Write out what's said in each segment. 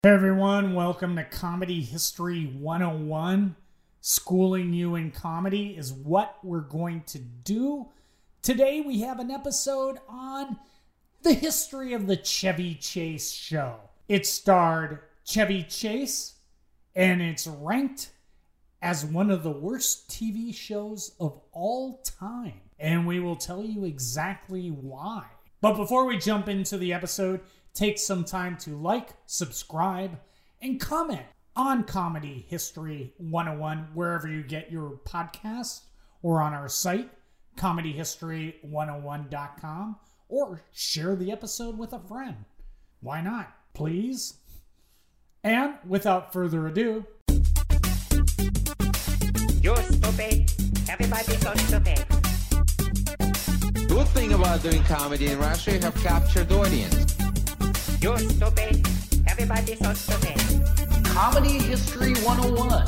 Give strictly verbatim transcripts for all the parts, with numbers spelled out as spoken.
Hey everyone, welcome to Comedy History one oh one. Schooling you in comedy is what we're going to do. Today we have an episode on the history of the Chevy Chase show. It starred Chevy Chase, and it's ranked as one of the worst T V shows of all time. And we will tell you exactly why. But before we jump into the episode, take some time to like, subscribe, and comment on Comedy History one oh one wherever you get your podcasts, or on our site, comedy history one oh one dot com, or share the episode with a friend. Why not? Please? And without further ado... You're stupid. Everybody's so stupid. Good thing about doing comedy in Russia, you have captured audience. You're stupid. Everybody's so stupid. Comedy History one oh one.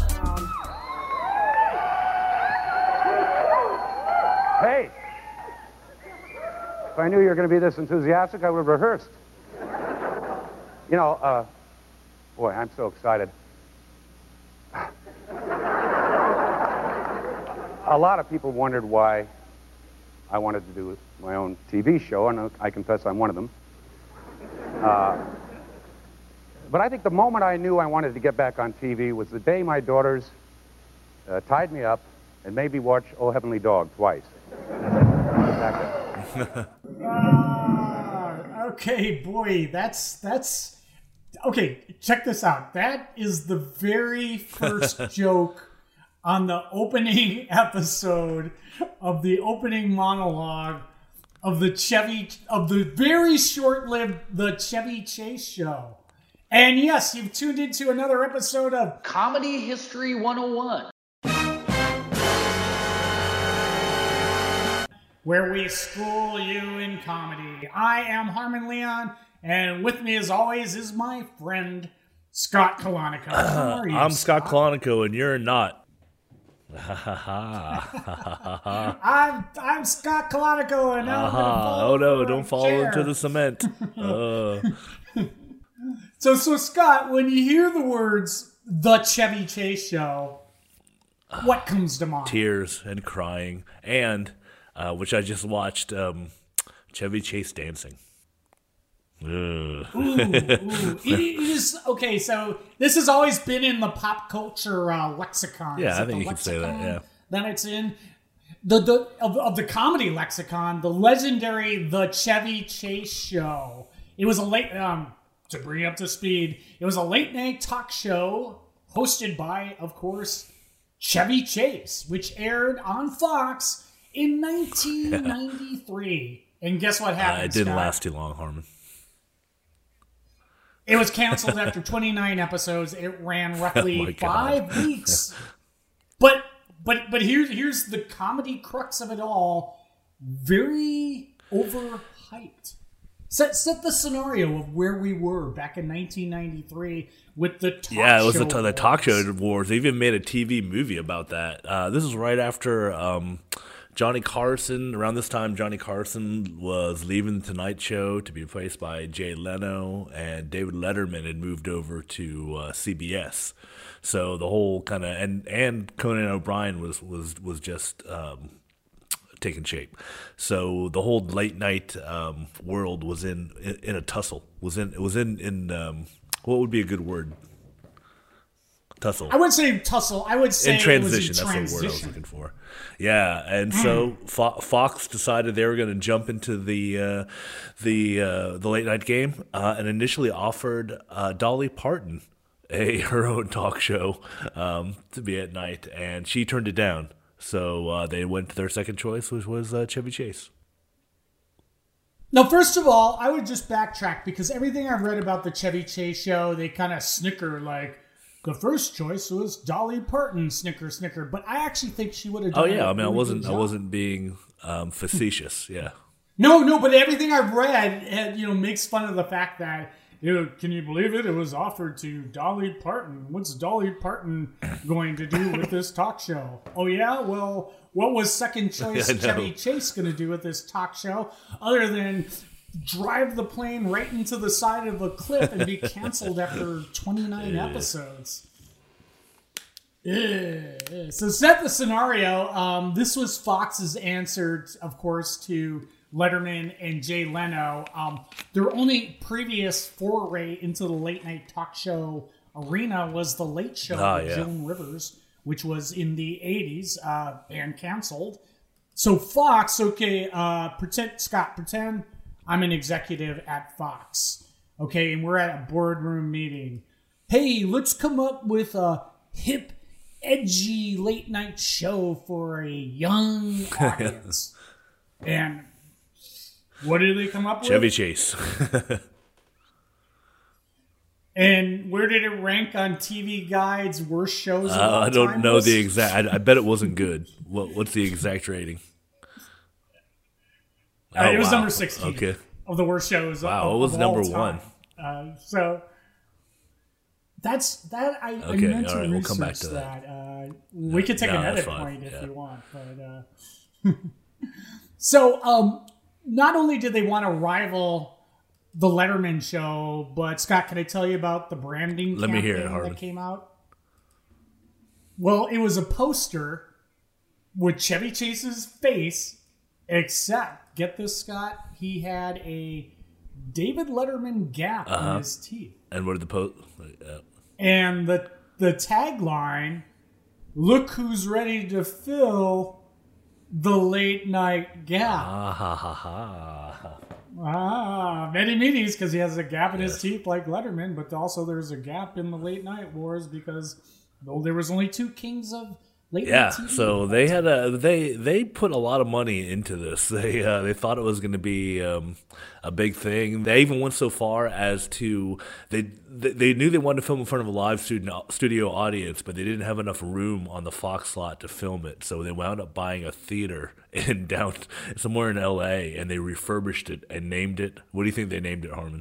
Hey! If I knew you were going to be this enthusiastic, I would have rehearsed. You know, uh, boy, I'm so excited. A lot of people wondered why I wanted to do my own T V show, and I confess I'm one of them. Uh, but I think the moment I knew I wanted to get back on T V was the day my daughters uh, tied me up and made me watch Oh Heavenly Dog twice. uh, okay, boy, that's, that's... Okay, check this out. That is the very first joke on the opening episode of the opening monologue of the Chevy, of the very short-lived The Chevy Chase Show. And yes, you've tuned into another episode of Comedy History one oh one. where we school you in comedy. I am Harmon Leon, and with me as always is my friend, Scott Kalanico. How are you, I'm Scott Scott Kalanico, and you're not. I'm I'm Scott Kalanico, and now I'm gonna fall Oh no! over Don't a fall chair. into the cement. uh. So, so Scott, when you hear the words "The Chevy Chase Show," what comes to mind? Tears and crying, and uh, which I just watched, um, Chevy Chase dancing. Ugh. Ooh, ooh. It, it is okay. So this has always been in the pop culture uh, lexicon. Yeah, Is I it think the you can say that, lexicon yeah. Then it's in the the of, of the comedy lexicon, the legendary The Chevy Chase Show. It was a late um to bring you up to speed. It was a late night talk show hosted by, of course, Chevy Chase, which aired on Fox in nineteen ninety-three. And guess what Uh, happened? it didn't Scott? last too long, Harmon. It was canceled after twenty-nine episodes. It ran roughly Oh my God. five weeks. But but but here's here's the comedy crux of it all. Very overhyped. Set set the scenario of where we were back in nineteen ninety-three with the talk Yeah, it was show the, the talk wars. show wars. They even made a T V movie about that. Uh, this is right after um, Johnny Carson. Around this time, Johnny Carson was leaving the Tonight Show to be replaced by Jay Leno, and David Letterman had moved over to uh, C B S. So the whole kind of and and Conan O'Brien was was was just um, taking shape. So the whole late night um, world was in, in in a tussle. Was in it was in in um, what would be a good word? Tussle. I would say tussle. I would say In transition, it was in that's the word I was transition. looking for. Yeah, and so Fo- Fox decided they were going to jump into the uh, the uh, the late night game, uh, and initially offered uh, Dolly Parton a her own talk show um, to be at night, and she turned it down. So uh, they went to their second choice, which was uh, Chevy Chase. Now, first of all, I would just backtrack because everything I've read about the Chevy Chase show, they kind of snicker like, the first choice was Dolly Parton, snicker, snicker. But I actually think she would have done Oh yeah, a I mean, I really wasn't good I job. wasn't being um, facetious. Yeah. No, no, but everything I've read, eh, you know, makes fun of the fact that, you know, can you believe it? It was offered to Dolly Parton. What's Dolly Parton going to do with this talk show? Oh yeah, well, what was second choice I know. Chevy Chase going to do with this talk show other than drive the plane right into the side of a cliff and be canceled after twenty-nine episodes. Yeah. So set the scenario. Um, this was Fox's answer, of course, to Letterman and Jay Leno. Um, their only previous foray into the late night talk show arena was The Late Show Ah, with yeah. Joan Rivers, which was in the eighties uh, and canceled. So Fox, okay, uh, pretend Scott, pretend I'm an executive at Fox, okay, and we're at a boardroom meeting. Hey, let's come up with a hip, edgy late night show for a young audience. And what did they come up Chevy with? Chase. And where did it rank on T V Guide's worst shows of Uh, all I don't time know list? the exact. I, I bet it wasn't good. What, what's the exact rating? Uh, it was wow. number sixteen Okay. of the worst shows. Wow, of, what was of number all time. one? Uh, so that's that. I, Okay, I meant all to right, we'll research come back to that. that. Uh, we could take No, an that's edit fine, point if yeah. you want, but uh, so um, not only did they want to rival the Letterman show, but Scott, can I tell you about the branding Let me hear it, campaign Harlan. that came out? Well, it was a poster with Chevy Chase's face, except, get this, Scott, he had a David Letterman gap Uh-huh. in his teeth. And what did the post? Uh, And the the tagline, look who's ready to fill the late night gap. ah ha ha ha. Ah, many meetings because he has a gap in his Yes. teeth like Letterman, but also there's a gap in the late night wars because though there was only two kings of late Yeah, night T V. so they had a they they put a lot of money into this. They uh, they thought it was going to be um, a big thing. They even went so far as to they they they knew they wanted to film in front of a live studio studio audience, but they didn't have enough room on the Fox lot to film it. So they wound up buying a theater in down somewhere in L A and they refurbished it and named it. What do you think they named it, Harmon?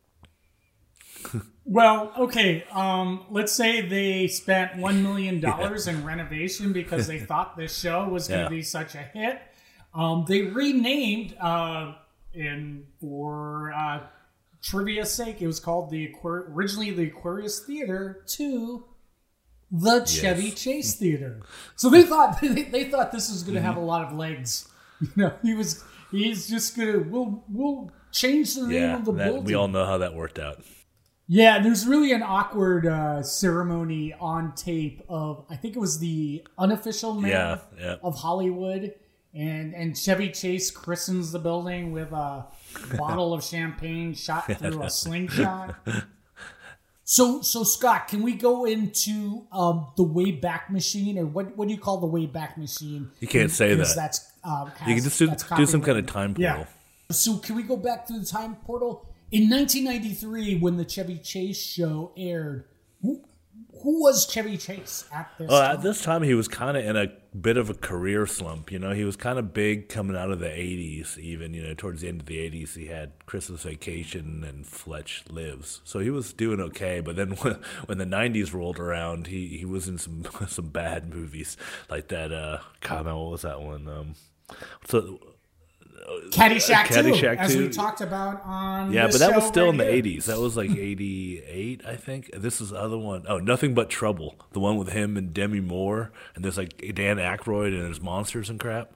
Well, okay, um, let's say they spent one million dollars in renovation because they thought this show was going to Yeah. be such a hit. Um, they renamed, uh, and for uh, trivia's sake, it was called the Aquar- originally the Aquarius Theater to the Chevy Chase Theater. So they thought they, they thought this was going to have a lot of legs. You know, he was he's just going to we'll we'll change the name Yeah, of the that, building. we all know how that worked out. Yeah, there's really an awkward uh, ceremony on tape of, I think it was the unofficial mayor Yeah, yeah. of Hollywood, and, and Chevy Chase christens the building with a bottle of champagne shot through a slingshot. So, so Scott, can we go into um, the Wayback Machine, or what? What do you call the Wayback Machine? You can't say Because that. That's um, has, You can just do, that's do some kind of copyrighted. time portal. Yeah. So can we go back through the time portal? In nineteen ninety-three, when the Chevy Chase show aired, who, who was Chevy Chase at this Well, time? at this time, he was kind of in a bit of a career slump. You know, he was kind of big coming out of the eighties, even, you know, towards the end of the eighties, he had Christmas Vacation and Fletch Lives. So he was doing okay. But then when, when the nineties rolled around, he, he was in some some bad movies like that. Uh, God, no, what was that one? Um, so, Caddyshack, Caddyshack two, as we two. talked about on yeah, this but that was show still right in the here. eighties. That was like eighty-eight, I think. This is the other one. Oh, Nothing But Trouble. The one with him and Demi Moore. And there's like Dan Aykroyd and there's monsters and crap.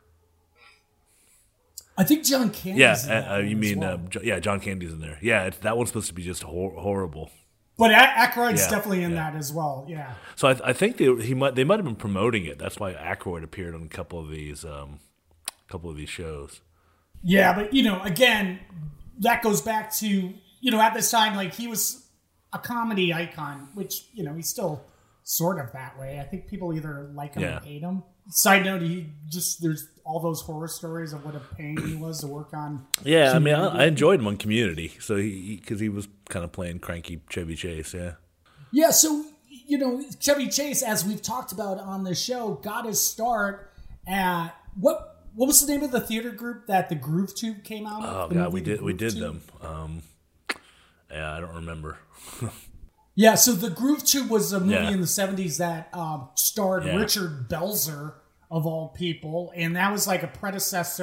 I think John Candy's Yeah, in that uh, uh, one you as mean, well. uh, Jo- yeah, John Candy's in there. Yeah, it's, that one's supposed to be just hor- horrible. But A- Aykroyd's Yeah, definitely in yeah. that as well. Yeah. So I, I think they he might they might have been promoting it. That's why Aykroyd appeared on a couple of these um, couple of these shows. Yeah, but you know, again, that goes back to, you know, at this time, like, he was a comedy icon, which, you know, he's still sort of that way. I think people either like him Yeah. or hate him. Side note, he just, there's all those horror stories of what a pain he was to work on. Yeah, I mean, I, I enjoyed him on Community, so he because he, he was kind of playing cranky Chevy Chase. Yeah. Yeah, so, you know, Chevy Chase, as we've talked about on the show, got his start at, what what was the name of the theater group that the Groove Tube came out of? Oh The God, movie we The did we Groove did Tube? them. Um, yeah, I don't remember. Yeah, so the Groove Tube was a movie Yeah. in the seventies that um, starred Yeah. Richard Belzer, of all people, and that was like a predecessor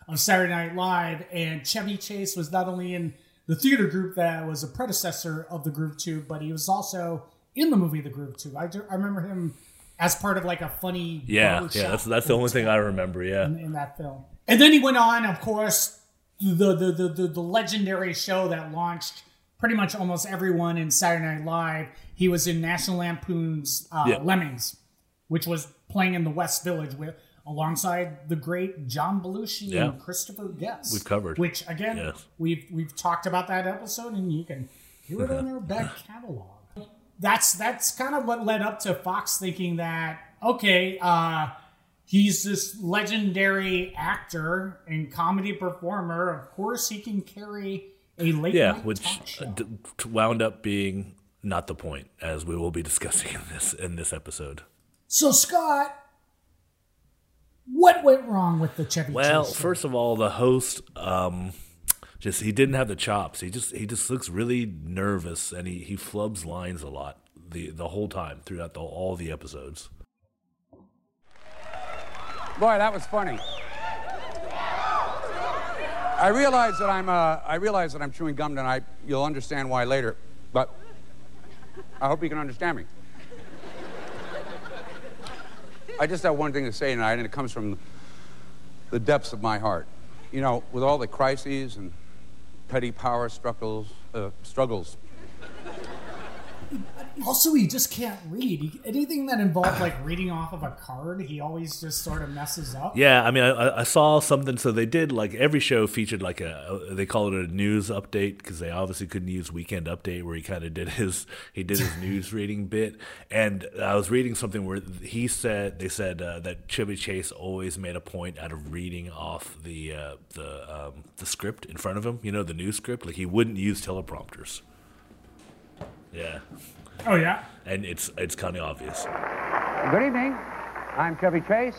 of Saturday Night Live, and Chevy Chase was not only in the theater group that was a predecessor of the Groove Tube, but he was also in the movie The Groove Tube. I, do, I remember him as part of like a funny yeah yeah that's that's the only thing I remember yeah in, in that film. And then he went on, of course, the the the the, the legendary show that launched pretty much almost everyone in Saturday Night Live. He was in National Lampoon's uh, yeah. Lemmings, which was playing in the West Village with alongside the great John Belushi yeah. and Christopher Guest. We've covered, which again yes. we've we've talked about that episode, and you can hear it on our back catalog. That's that's kind of what led up to Fox thinking that, okay, uh, he's this legendary actor and comedy performer. Of course, he can carry a late yeah, night which talk show. d- wound up being not the point, as we will be discussing in this in this episode. So, Scott, what went wrong with the Chevy Well, Chase show? first of all, the host. Um, Just he didn't have the chops. He just he just looks really nervous, and he, he flubs lines a lot the the whole time throughout the, all the episodes. Boy, that was funny. I realize that I'm uh, I realize that I'm chewing gum tonight. You'll understand why later, but I hope you can understand me. I just have one thing to say tonight, and it comes from the depths of my heart. You know, with all the crises and petty power struggles, uh, struggles. Also, he just can't read. He, anything that involved like reading off of a card, he always just sort of messes up. Yeah, I mean, I, I saw something. So they did like every show featured like a they call it a news update because they obviously couldn't use Weekend Update where he kind of did his he did his news reading bit. And I was reading something where he said they said uh, that Chevy Chase always made a point out of reading off the uh, the um, the script in front of him. You know, the news script. Like he wouldn't use teleprompters. Yeah. Oh, yeah? And it's it's kind of obvious. Good evening. I'm Chevy Chase.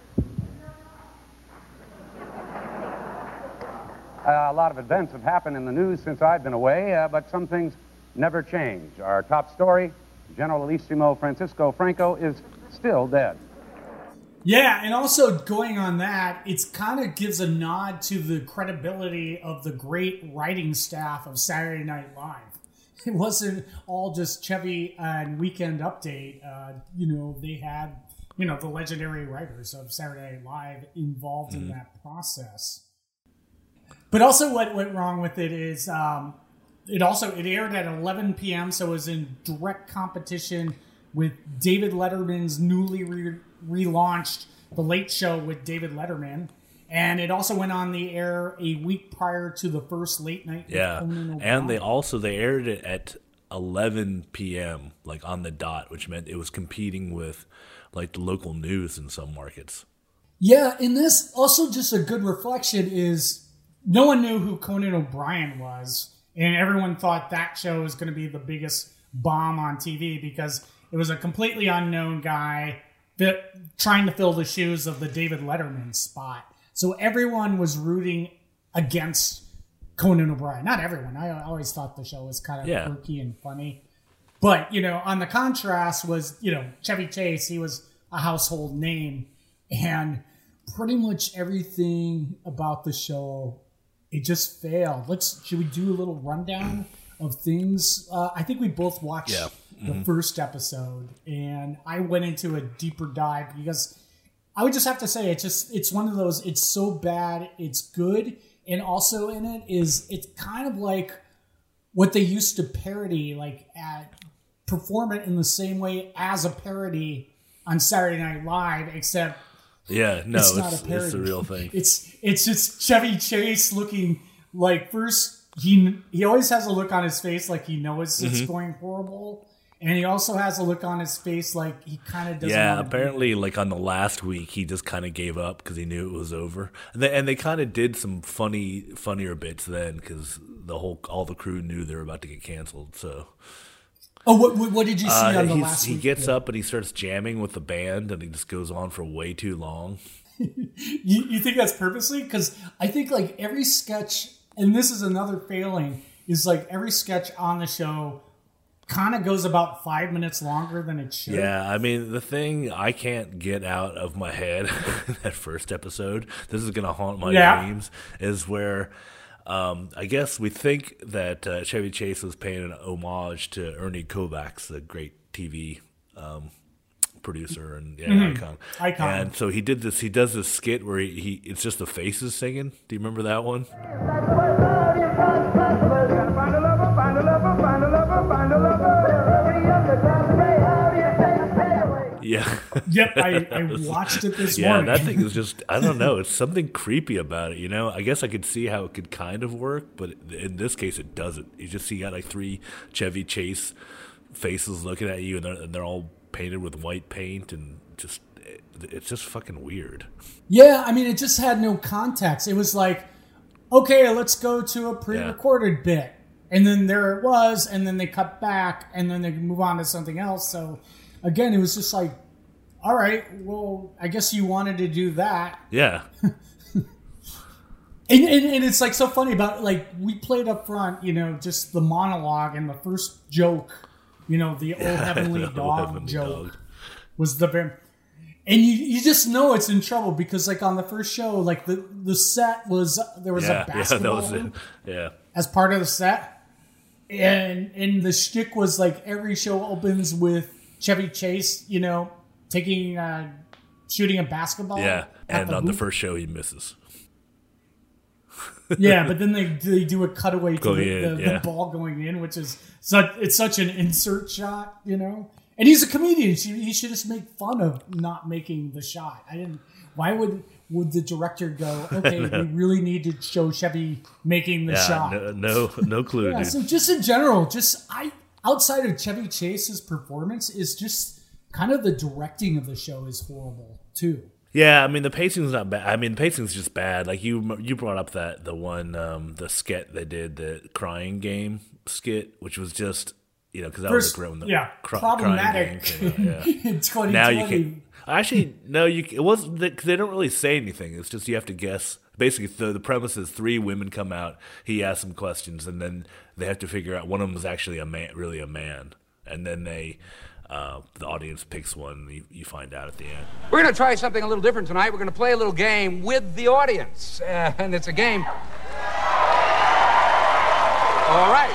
Uh, a lot of events have happened in the news since I've been away, uh, but some things never change. Our top story, Generalissimo Francisco Franco is still dead. Yeah, and also going on that, it's kind of gives a nod to the credibility of the great writing staff of Saturday Night Live. It wasn't all just Chevy and Weekend Update. Uh, you know, they had, you know, the legendary writers of Saturday Night Live involved mm-hmm. in that process. But also what went wrong with it is um, it also, it aired at eleven p.m., so it was in direct competition with David Letterman's newly re- relaunched The Late Show with David Letterman. And it also went on the air a week prior to the first late night. Yeah, and they also they aired it at eleven p.m. like on the dot, which meant it was competing with like the local news in some markets. Yeah, and this also just a good reflection is no one knew who Conan O'Brien was, and everyone thought that show was going to be the biggest bomb on T V because it was a completely unknown guy that trying to fill the shoes of the David Letterman spot. So everyone was rooting against Conan O'Brien. Not everyone. I always thought the show was kind of yeah. quirky and funny. But, you know, on the contrast was, you know, Chevy Chase. He was a household name. And pretty much everything about the show, it just failed. Let's, should we do a little rundown of things? Uh, I think we both watched yeah. mm-hmm. the first episode. And I went into a deeper dive because I would just have to say it's just it's one of those it's so bad it's good, and also in it is it's kind of like what they used to parody, like at, perform it in the same way as a parody on Saturday Night Live, except yeah, no, it's, it's, not a parody. It's the real thing. It's it's just Chevy Chase looking like first he he always has a look on his face like he knows it's mm-hmm. going horrible. And he also has a look on his face like he kind of doesn't Yeah, want to apparently like on the last week, he just kind of gave up because he knew it was over. And they, and they kind of did some funny, funnier bits then because the whole all the crew knew they were about to get canceled. So, oh, what what, what did you see uh, on the he's, last he week? gets yeah. up and he starts jamming with the band, and he just goes on for way too long. you, you think that's purposely? Because I think like every sketch, and this is another failing, is like every sketch on the show kind of goes about five minutes longer than it should. Yeah, I mean, the thing I can't get out of my head, that first episode, this is going to haunt my Yeah. dreams, is where um, I guess we think that uh, Chevy Chase was paying an homage to Ernie Kovacs, the great T V um, producer and yeah, Mhm. icon. Icon. And so he did this, he does this skit where he, he it's just the faces singing. Do you remember that one? Yeah. Yep, I, I watched it this yeah, morning. that thing is just, I don't know, it's something creepy about it, you know? I guess I could see how it could kind of work, but in this case it doesn't. You just see you got like three Chevy Chase faces looking at you, and they're, and they're all painted with white paint, and just, it, it's just fucking weird. Yeah, I mean, it just had no context. It was like, okay, let's go to a pre-recorded bit. And then there it was, and then they cut back, and then they move on to something else. So, again, it was just like, all right, well, I guess you wanted to do that. Yeah. And, and, and it's like so funny about, like, we played up front, you know, just the monologue and the first joke, you know, the old heavenly the old dog heavenly joke dog. was the very... And you, you just know it's in trouble because, like, on the first show, like, the, the set was, there was Yeah, a basketball yeah, that was it. hoop Yeah. as part of the set. And and the shtick was, like, every show opens with Chevy Chase, you know, taking, uh, shooting a basketball. Yeah, at and on the hoop. first show he misses. Yeah, but then they they do a cutaway to Going the, in, the, yeah. the ball going in, which is such it's such an insert shot, you know. And he's a comedian; he he should just make fun of not making the shot. I didn't. Why would would the director go? Okay, we really need to show Chevy making the Yeah, shot. no, no, no clue, Yeah, dude. so just in general, just I outside of Chevy Chase's performance is just kind of the directing of the show is horrible too. Yeah, I mean the pacing's not bad. I mean the pacing's just bad. Like you, you brought up that the one, um, the skit they did, the crying game skit, which was just, you know, because that First, was a great one. yeah, cry, problematic crying game came out, yeah. in twenty twenty. Now you can actually no, you it wasn't because they don't really say anything. It's just you have to guess. Basically, the, the premise is three women come out. He asks them questions, and then they have to figure out one of them is actually a man, really a man, and then they. Uh, the audience picks one, and you, you find out at the end. We're going to try something a little different tonight. We're going to play a little game with the audience. Uh, and it's a game. All right.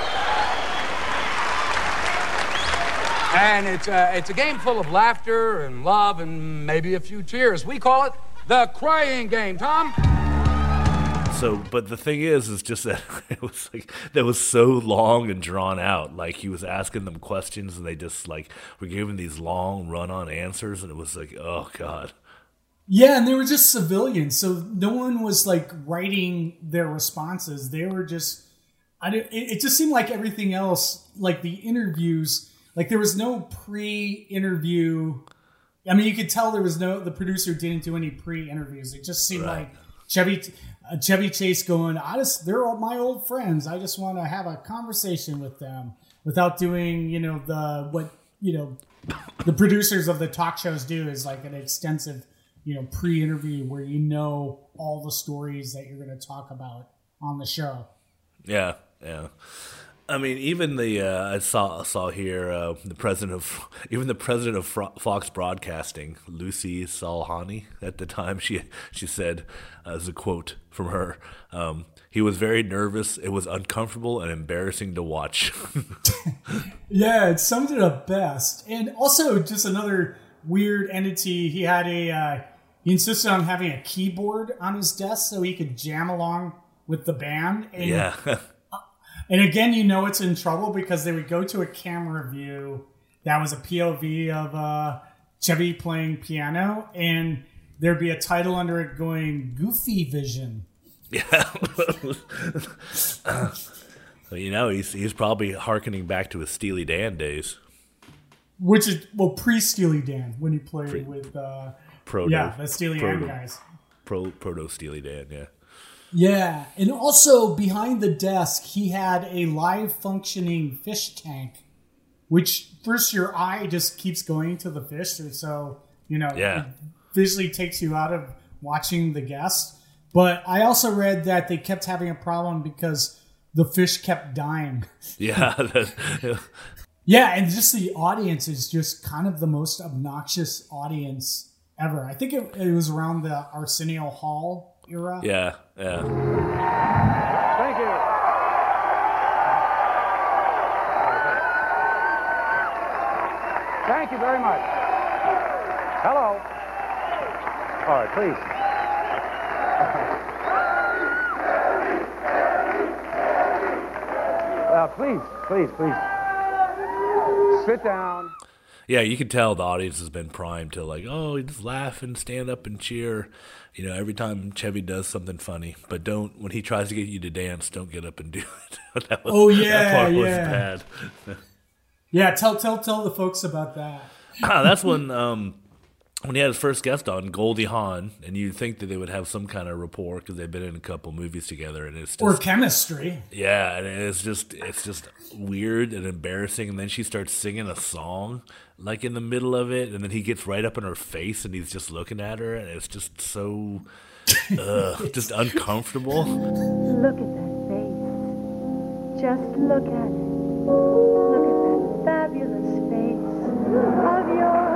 And it's, uh, it's a game full of laughter and love and maybe a few tears. We call it the crying game. Tom? So, but the thing is, is just that it was like that was so long and drawn out. Like he was asking them questions, and they just like were giving these long run-on answers, and it was like, oh god. Yeah, and they were just civilians, so no one was like writing their responses. They were just, I don't, it, it just seemed like everything else, like the interviews, like there was no pre-interview. I mean, you could tell there was no, the producer didn't do any pre-interviews. It just seemed Right. like Chevy, uh, Chevy Chase going, I just, they're all my old friends. I just want to have a conversation with them without doing, you know, the, what, you know, the producers of the talk shows do is like an extensive, you know, pre-interview where you know all the stories that you're going to talk about on the show. Yeah, yeah. I mean, even the uh, I saw saw here uh, the president of even the president of Fro- Fox Broadcasting, Lucy Salhani, at the time she she said, uh, as a quote from her, um, he was very nervous. It was uncomfortable and embarrassing to watch. Yeah, it summed it up best. And also, just another weird entity. He had a uh, he insisted on having a keyboard on his desk so he could jam along with the band. And Yeah. And again, you know it's in trouble because they would go to a camera view that was a P O V of uh, Chevy playing piano, and there'd be a title under it going Goofy Vision. Yeah. Well, you know, he's he's probably hearkening back to his Steely Dan days. Which is, well, pre-Steely Dan, when he played Pre- with, uh, Proto, yeah, the Steely Dan proto, guys. Pro, proto Steely Dan, yeah. Yeah, and also behind the desk, he had a live functioning fish tank, which first your eye just keeps going to the fish, so, you know, Yeah. it visually takes you out of watching the guest. But I also read that they kept having a problem because the fish kept dying. Yeah. That, Yeah, and just the audience is just kind of the most obnoxious audience ever. I think it, it was around the Arsenio Hall era. Yeah, yeah. Thank you. Thank you very much. Hello. All right, please. Uh, please, please, please. Sit down. Yeah, you can tell the audience has been primed to like, oh, just laugh and stand up and cheer, you know, every time Chevy does something funny. But don't, when he tries to get you to dance, don't get up and do it. That was, oh yeah, that part yeah. was bad. Yeah, tell tell tell the folks about that. Ah, that's when um, when he had his first guest on, Goldie Hawn, and you'd think that they would have some kind of rapport because they've been in a couple movies together, and it's just, or chemistry. Yeah, and it's just it's just weird and embarrassing. And then she starts singing a song like in the middle of it, and then he gets right up in her face, and he's just looking at her, and it's just so uh, just uncomfortable. Look at that face. Just look at it. Look at that fabulous face of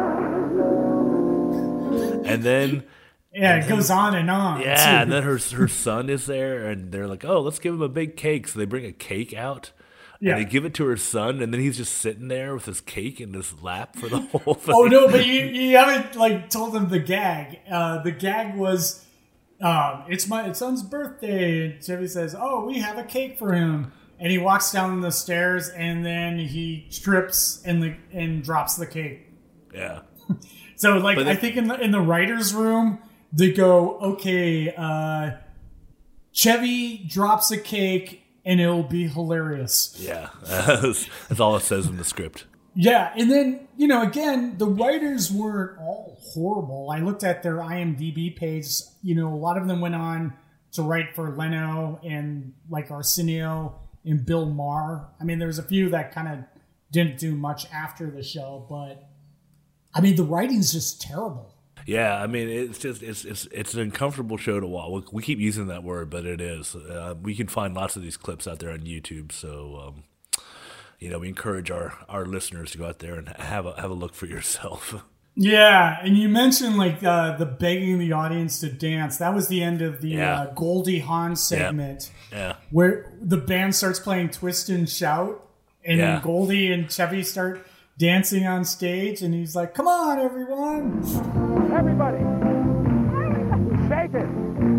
yours. And then. Yeah, it goes on and on. Yeah, too. and then her her son is there, and they're like, "Oh, let's give him a big cake." So they bring a cake out, Yeah. and they give it to her son, and then he's just sitting there with his cake in his lap for the whole thing. Oh no, but you, you haven't like told them the gag. Uh, the gag was, um, it's my son's birthday, and Chevy says, "Oh, we have a cake for him," and he walks down the stairs, and then he trips and the and drops the cake. Yeah. So like, But I they- think in the in the writers' room, they go, "Okay, uh, Chevy drops a cake, and it'll be hilarious." Yeah, that's, that's all it says in the script. Yeah, and then, you know, again, the writers weren't all horrible. I looked at their I M D B page. You know, a lot of them went on to write for Leno and, like, Arsenio and Bill Maher. I mean, there was a few that kind of didn't do much after the show, but, I mean, the writing's just terrible. Yeah, I mean, it's just it's it's it's an uncomfortable show to watch. We keep using that word, but it is. Uh, we can find lots of these clips out there on YouTube, so um, you know, we encourage our, our listeners to go out there and have a have a look for yourself. Yeah, and you mentioned, like, uh, the begging the audience to dance. That was the end of the Yeah. uh, Goldie Hawn segment. Yeah. Where the band starts playing Twist and Shout, and Yeah. then Goldie and Chevy start dancing on stage, and he's like, "Come on, everyone!" Everybody, shake it.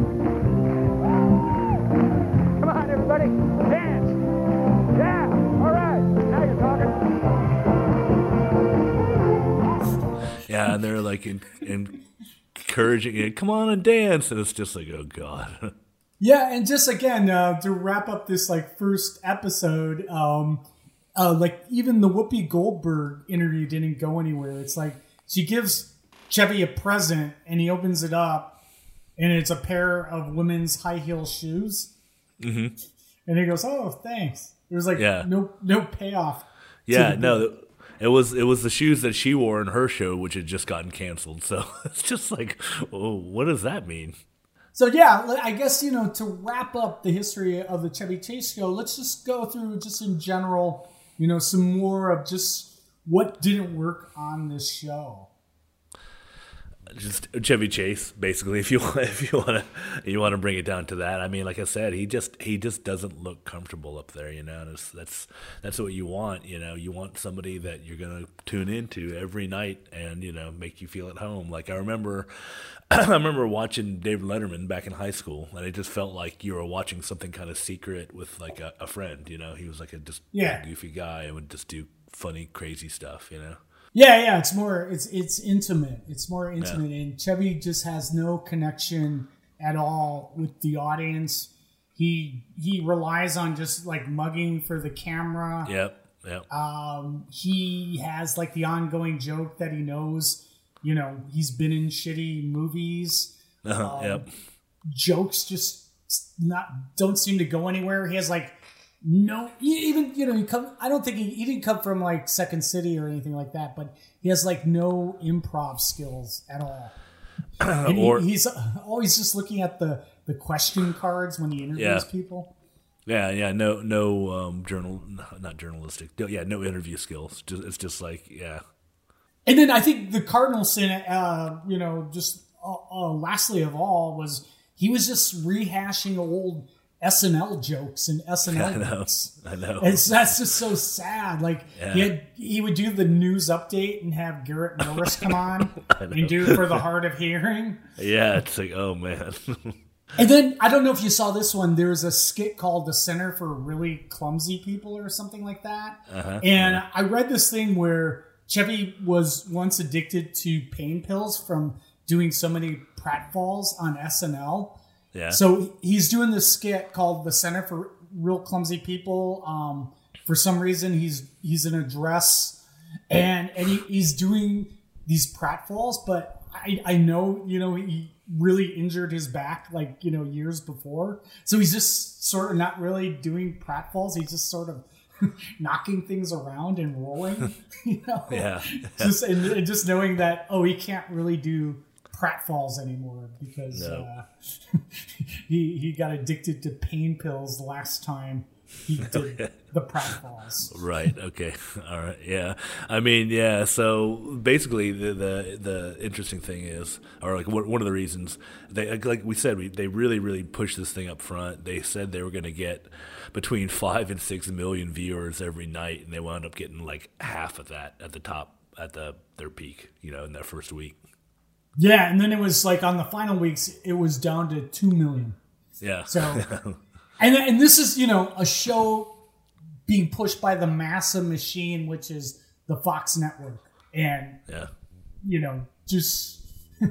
Come on, everybody, dance. Yeah, all right. Now you're talking. Yeah, and they're like in, in encouraging it, come on and dance, and it's just like, oh god. Yeah, and just again uh, to wrap up this like first episode, um, uh, like even the Whoopi Goldberg interview didn't go anywhere. It's like she gives Chevy a present, and he opens it up, and it's a pair of women's high heel shoes. Mm-hmm. And he goes, "Oh, thanks." There was like Yeah. no no payoff. to Yeah, the no, it was it was the shoes that she wore in her show, which had just gotten canceled. So it's just like, oh, what does that mean? So yeah, I guess, you know, to wrap up the history of the Chevy Chase show, let's just go through just in general, you know, some more of just what didn't work on this show. Just Chevy Chase, basically. If you want, if you want to, you want to bring it down to that. I mean, like I said, he just he just doesn't look comfortable up there. You know, and it's, that's that's what you want. You know, you want somebody that you're gonna tune into every night and, you know, make you feel at home. Like I remember, I remember watching David Letterman back in high school, and it just felt like you were watching something kind of secret with like a, a friend. You know, he was like a just Yeah. goofy guy and would just do funny, crazy stuff. You know. Yeah, yeah, it's more, it's it's intimate. It's more intimate, and Chevy just has no connection at all with the audience. He he relies on just like mugging for the camera. Yep. Yep. Um, he has like the ongoing joke that he knows, you know, he's been in shitty movies. Uh-huh, Um, yep. Jokes just not don't seem to go anywhere. He has like no, even, you know, he come. I don't think he, he didn't come from like Second City or anything like that, but he has like no improv skills at all. And he- Or- he's always just looking at the the question cards when he interviews Yeah. people. Yeah, yeah, no, no um, journal, not journalistic. No, yeah, no interview skills. Just, it's just like, yeah. And then I think the cardinal sin, uh, you know, just uh, uh, lastly of all, was he was just rehashing old S N L jokes and S N L I know, jokes. I know. It's, that's just so sad. Like Yeah. he had, he would do the news update and have Garrett Morris come on and do For the Hard of Hearing. Yeah, it's like, oh man. And then, I don't know if you saw this one, there's a skit called The Center for Really Clumsy People or something like that. Uh-huh. And Yeah. I read this thing where Chevy was once addicted to pain pills from doing so many pratfalls on S N L. Yeah. So he's doing this skit called The Center for Real Clumsy People. Um, for some reason, he's he's in a dress and, and he, he's doing these pratfalls, but I, I know, you know, he really injured his back like, you know, years before. So he's just sort of not really doing pratfalls. He's just sort of knocking things around and rolling, you know? Yeah. Just, and, and just knowing that, oh, he can't really do pratfalls anymore because No. uh, he, he got addicted to pain pills last time he did the pratfalls. Right. Okay. All right. Yeah. I mean, yeah. So basically, the the, the interesting thing is, or like one one of the reasons they, like, like we said, we, they really really pushed this thing up front. They said they were going to get between five and six million viewers every night, and they wound up getting like half of that at the top at the their peak. You know, in that first week. Yeah, and then it was like on the final weeks, it was down to two million. Yeah. So, and and this is, you know, a show being pushed by the massive machine, which is the Fox network, and yeah, you know, just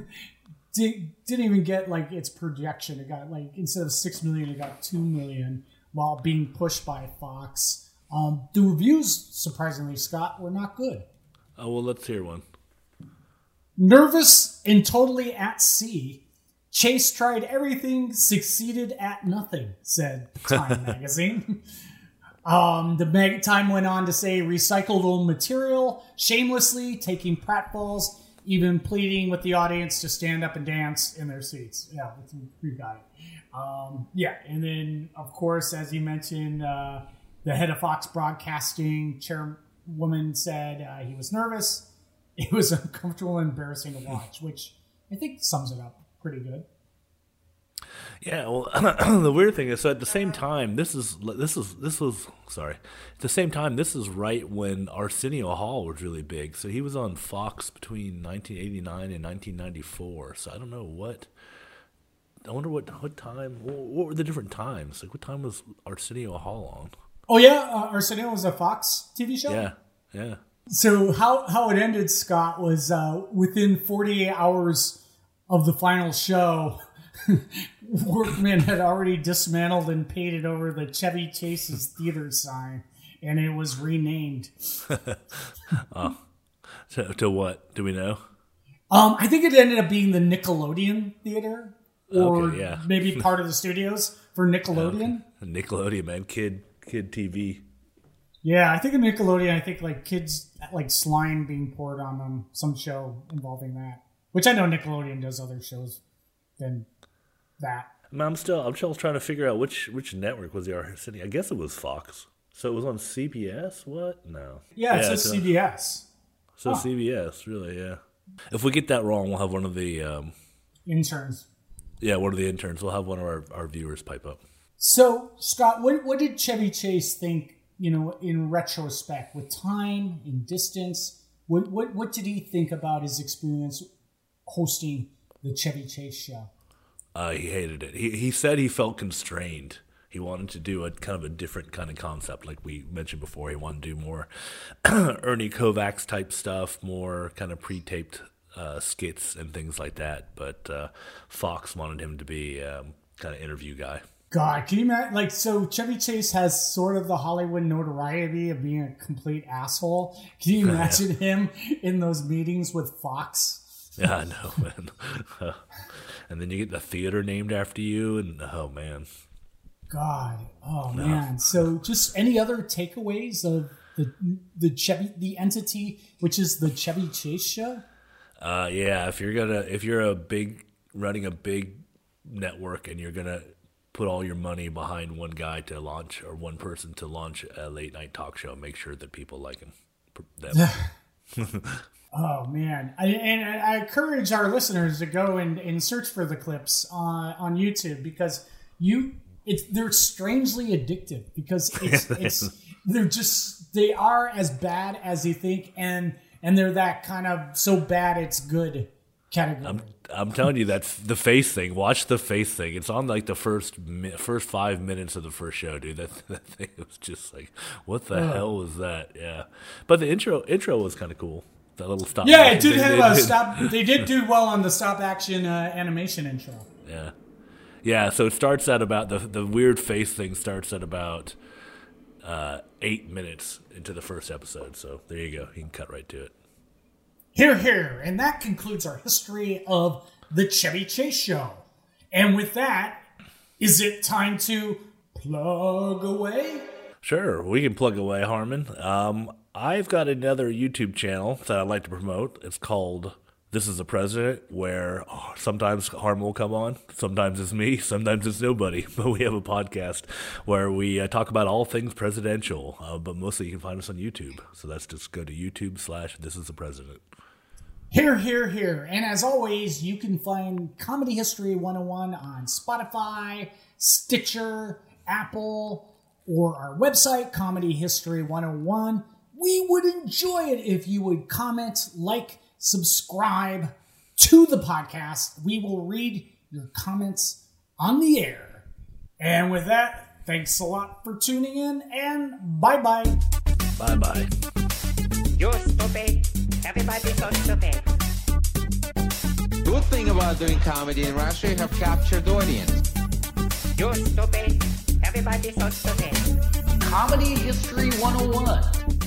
did, didn't even get like its projection. It got like instead of six million, it got two million while being pushed by Fox. Um, the reviews, surprisingly, Scott, were not good. Oh well, let's hear one. Nervous and totally at sea, Chase tried everything, succeeded at nothing, said Time magazine. Um, the mag- Time went on to say recycled old material, shamelessly taking pratfalls, even pleading with the audience to stand up and dance in their seats. Yeah, we got it. Um, yeah, and then, of course, as you mentioned, uh, the head of Fox Broadcasting, chairwoman, said uh, he was nervous. It was uncomfortable and embarrassing to watch, which I think sums it up pretty good. Yeah, well, the weird thing is, so at the same time, this is this is this was sorry. At the same time, this is right when Arsenio Hall was really big. So he was on Fox between nineteen eighty-nine and nineteen ninety-four. So I don't know what. I wonder what what time. What were the different times? Like, what time was Arsenio Hall on? Oh yeah, uh, Arsenio was a Fox T V show. Yeah, yeah. So how how it ended, Scott, was uh, within forty-eight hours of the final show, Workman had already dismantled and painted over the Chevy Chase's theater sign, and it was renamed. Oh, to, to what? Do we know? Um, I think it ended up being the Nickelodeon Theater, or Okay, yeah. maybe part of the studios for Nickelodeon. Nickelodeon, man, kid, kid T V. Yeah, I think in Nickelodeon, I think like kids, like slime being poured on them, some show involving that. Which I know Nickelodeon does other shows than that. I'm still, I'm still trying to figure out which which network was the Arsenio. I guess it was Fox. So it was on C B S. What? No. Yeah, it says so, C B S. So Huh. C B S, really? Yeah. If we get that wrong, we'll have one of the um, Interns. yeah, one of the interns. We'll have one of our, our viewers pipe up. So, Scott, what what did Chevy Chase think, you know, in retrospect, with time and distance? What what what did he think about his experience hosting the Chevy Chase show? Uh, he hated it. He he said he felt constrained. He wanted to do a kind of a different kind of concept, like we mentioned before. He wanted to do more Ernie Kovacs type stuff, more kind of pre-taped uh, skits and things like that. But uh, Fox wanted him to be um, kind of interview guy. God, can you imagine? Like, so Chevy Chase has sort of the Hollywood notoriety of being a complete asshole. Can you imagine him in those meetings with Fox? Yeah, I know, man. And then you get the theater named after you, and oh man. God, oh No. man. So, just any other takeaways of the the Chevy, the entity, which is the Chevy Chase show? Uh, yeah, if you're gonna, if you're a big running a big network and you're gonna put all your money behind one guy to launch or one person to launch a late night talk show. Make sure that people like him. Oh man, I, and I encourage our listeners to go and, and search for the clips on on YouTube because you it's they're strangely addictive because it's it's they're just they are as bad as they think and and they're that kind of so bad it's good category. I'm I'm telling you, that's the face thing. Watch the face thing. It's on like the first mi- first five minutes of the first show, dude. That that thing was just like, what the oh. hell was that? Yeah, but the intro intro was kind of cool. That little stop. Yeah, it did they, have they, a they, stop. They did do well on the stop action uh, animation intro. Yeah, yeah. So it starts at about the the weird face thing starts at about uh, eight minutes into the first episode. So there you go. You can cut right to it. Here, here. And that concludes our history of the Chevy Chase Show. And with that, is it time to plug away? Sure, we can plug away, Harmon. Um, I've got another YouTube channel that I'd like to promote. It's called This is the President, where oh, sometimes Harmon will come on, sometimes it's me, sometimes it's nobody. But we have a podcast where we uh, talk about all things presidential, uh, but mostly you can find us on YouTube. So that's just go to YouTube slash This is the President. Here, here, here. And as always, you can find Comedy History one oh one on Spotify, Stitcher, Apple, or our website, Comedy History one oh one. We would enjoy it if you would comment, like, subscribe to the podcast. We will read your comments on the air. And with that, thanks a lot for tuning in, and bye-bye. Bye-bye. You're stupid. Everybody's so stupid. Good thing about doing comedy in Russia, you have captured audience. You're stupid. Everybody's so stupid. Comedy History one oh one.